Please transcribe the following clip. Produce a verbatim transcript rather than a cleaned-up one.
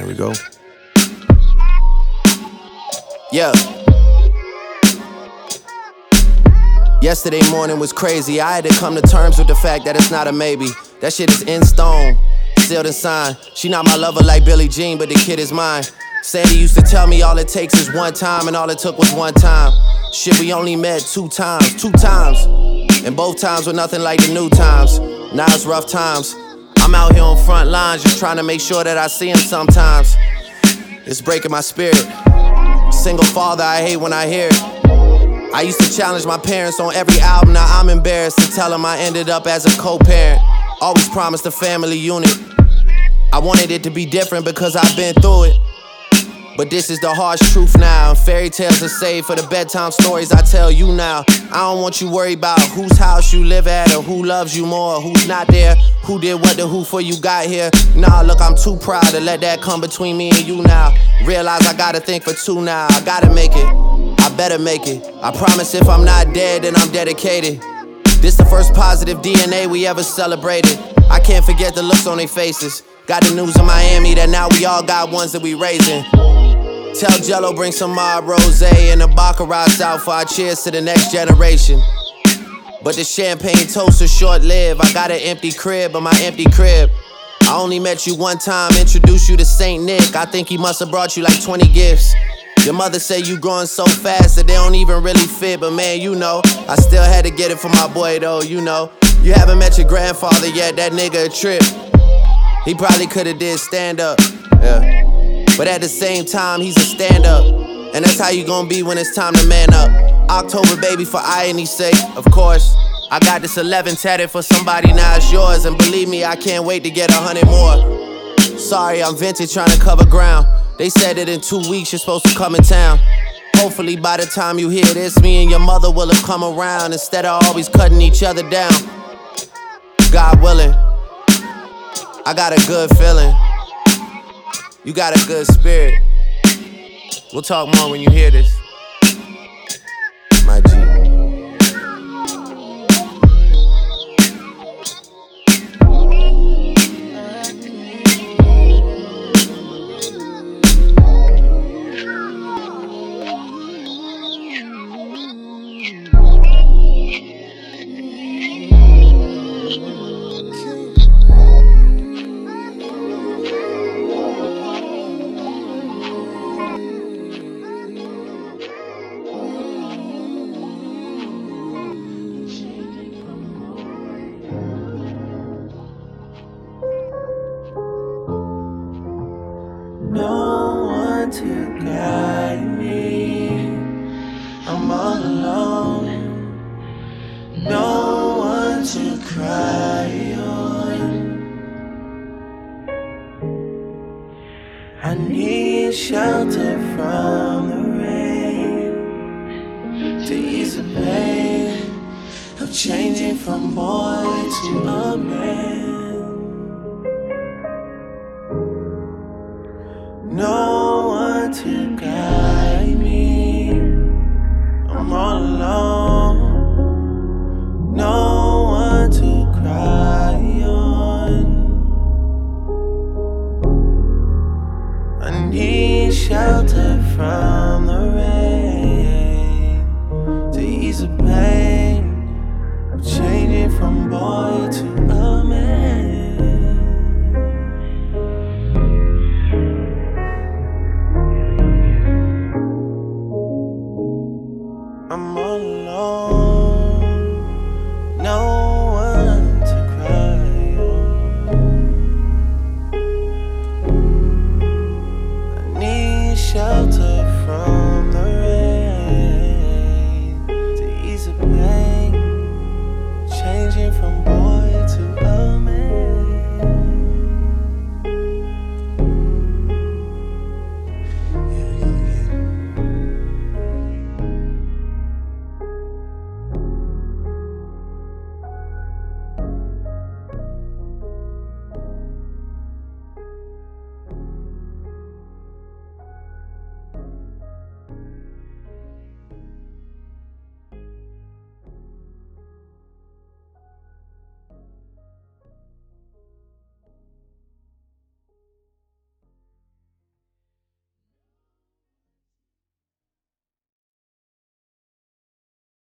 we go. Yeah. Yesterday morning was crazy. I had to come to terms with the fact that it's not a maybe. That shit is in stone, sealed and signed. She not my lover like Billie Jean, but the kid is mine. Sandy used to tell me all it takes is one time, and all it took was one time. Shit, we only met two times, two times. And both times were nothing like the new times. Now it's rough times. I'm out here on front lines just trying to make sure that I see him sometimes. It's breaking my spirit. Single father, I hate when I hear it. I used to challenge my parents on every album. Now I'm embarrassed to tell them I ended up as a co-parent. Always promised a family unit. I wanted it to be different because I've been through it. But this is the harsh truth now. Fairy tales are saved for the bedtime stories I tell you now. I don't want you worried about whose house you live at, or who loves you more, or who's not there, who did what to who for you got here. Nah, look, I'm too proud to let that come between me and you now. Realize I gotta think for two now. I gotta make it, I better make it. I promise if I'm not dead, then I'm dedicated. This the first positive D N A we ever celebrated. I can't forget the looks on their faces. Got the news in Miami that now we all got ones that we raising. Tell Jello bring some Mob Rosé and the Baccarat out for our cheers to the next generation. But the champagne toast is short-lived. I got an empty crib, but my empty crib. I only met you one time, introduced you to Saint Nick. I think he must have brought you like twenty gifts. Your mother said you growing so fast that they don't even really fit. But man, you know, I still had to get it for my boy though, you know. You haven't met your grandfather yet, that nigga a trip. He probably could've did stand-up, yeah. But at the same time, he's a stand-up. And that's how you gon' be when it's time to man up. October, baby, for irony's sake, of course. I got this eleven tatted for somebody, now it's yours. And believe me, I can't wait to get a hundred more. Sorry, I'm vintage trying to cover ground. They said that in two weeks you're supposed to come in town. Hopefully by the time you hear this, me and your mother will have come around, instead of always cutting each other down. God willing, I got a good feeling. You got a good spirit. We'll talk more when you hear this. My G. No one to guide me, I'm all alone. No one to cry on. I need shelter from the rain to ease the pain of changing from boy to a man.